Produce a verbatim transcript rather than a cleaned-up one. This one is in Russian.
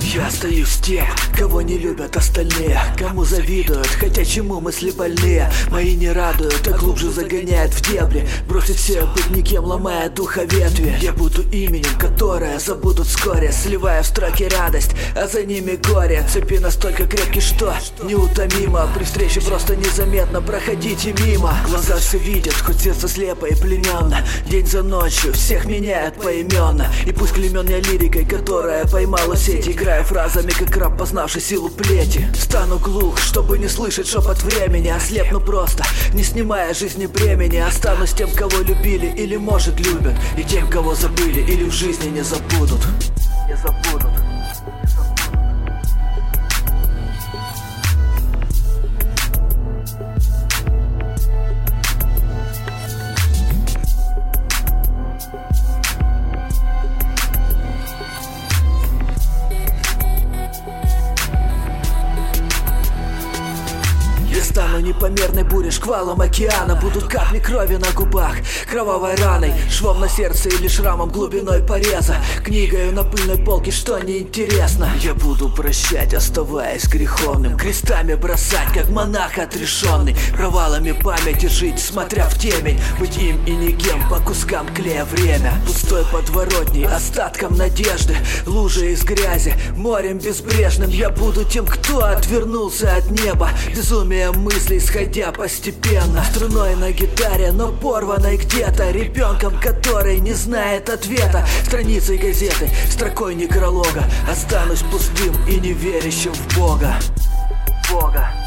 Я остаюсь тем, кого не любят остальные, кому завидуют, хотя чему мысли больные. Мои не радуют, а глубже загоняют в дебри. Бросить все, быть никем, ломая духа ветви. Я буду именем, которое забудут вскоре, сливая в строки радость, а за ними горе. Цепи настолько крепкие, что неутомимо. При встрече просто незаметно проходите мимо. Глаза все видят, хоть сердце слепо и плененно. День за ночью всех меняют поименно. И пусть клеймен я лирикой, которая поймала сеть, играя фразами, как раб, познавший силу плети. Стану глух, чтобы не слышать шепот времени. Ослепну просто, не снимая жизни бремени. Останусь тем, кого любили или, может, любят, и тем, кого забыли или в жизни не забудут. Не забудут. Стану непомерной бурей, шквалом океана. Будут капли крови на губах, кровавой раной, швом на сердце или шрамом глубиной пореза. Книгою на пыльной полке, что неинтересно. Я буду прощать, оставаясь греховным, крестами бросать, как монах отрешенный, провалами памяти жить, смотря в темень. Быть им и никем, по кускам клея время. Пустой подворотней, остатком надежды, лужи из грязи, морем безбрежным. Я буду тем, кто отвернулся от неба, безумие мыслей сходя постепенно. Струной на гитаре, но порванной где-то, ребенком, который не знает ответа. Страницей газеты, строкой некролога, останусь пустым и неверящим в Бога. Бога.